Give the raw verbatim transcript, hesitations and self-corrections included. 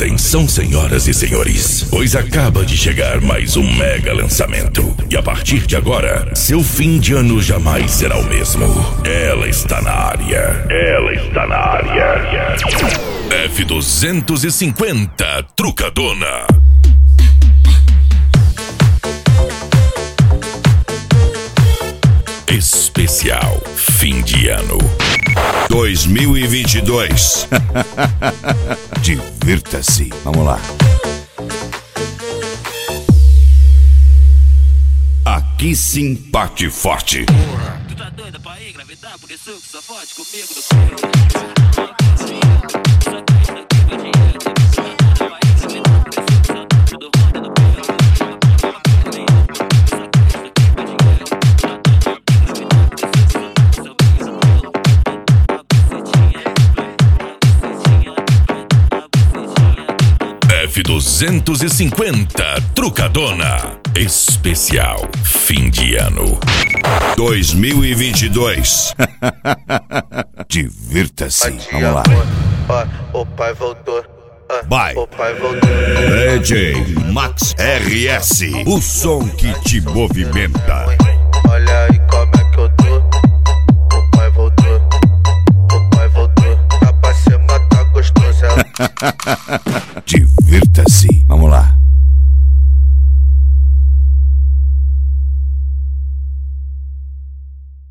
Atenção, senhoras e senhores, pois acaba de chegar mais um mega lançamento. E a partir de agora, seu fim de ano jamais será o mesmo. Ela está na área. Ela está na área. F duzentos e cinquenta Trucadona. Especial fim de ano dois mil e vinte e dois. Divirta-se. Vamos lá. Aqui sim bate forte. Tu tá doida pra ir engravidar? Porque suco só forte comigo do F duzentos e cinquenta Trucadona. Especial fim de ano dois mil e vinte e dois. Divirta-se. Vamos lá. Ó, o pai voltou. Vai. O pai voltou. D J Max R S, o som que te movimenta. Olha aí como é que eu tô. O pai voltou. O pai voltou. Tá pra cima, tá gostoso. Ela